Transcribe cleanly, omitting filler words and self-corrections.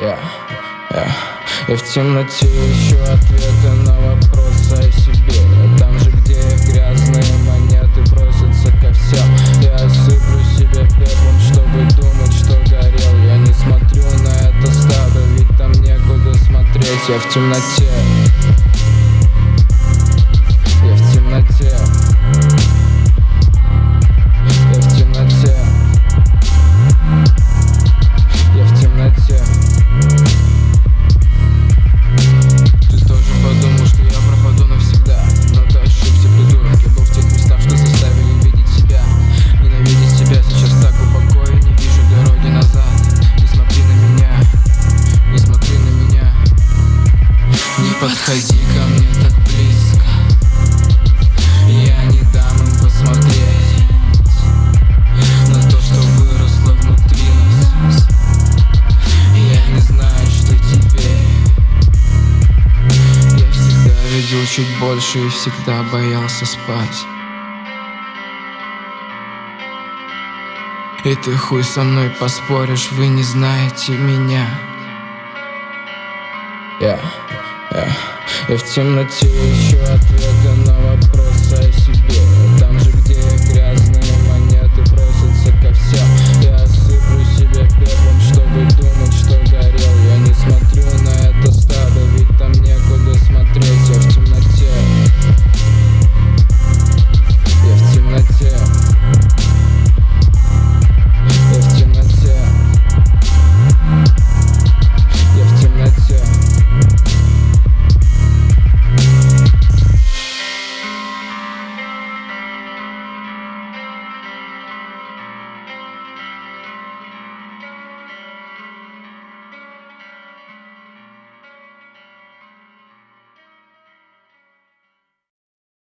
Я в темноте ищу ответы на вопросы о себе. Там же, где грязные монеты просятся ко всем, я осыплю себя пеплом, чтобы думать, что горел. Я не смотрю на это стадо, ведь там некуда смотреть. Я в темноте. Я в темноте. Я в темноте. Я в темноте. Ты тоже подумал, что я пропаду навсегда, но ты ошибся, придурок. Я был в тех местах, что заставили видеть себя, ненавидеть себя. Сейчас так глубоко и не вижу дороги назад. Не смотри на меня, не смотри на меня. Не подходи ко мне так близко, я не дам им посмотреть на то, что выросло внутри нас. Я не знаю, что теперь. Я всегда видел чуть больше и всегда боялся спать. И ты хуй со мной поспоришь, вы не знаете меня. Я в темноте ищу ответ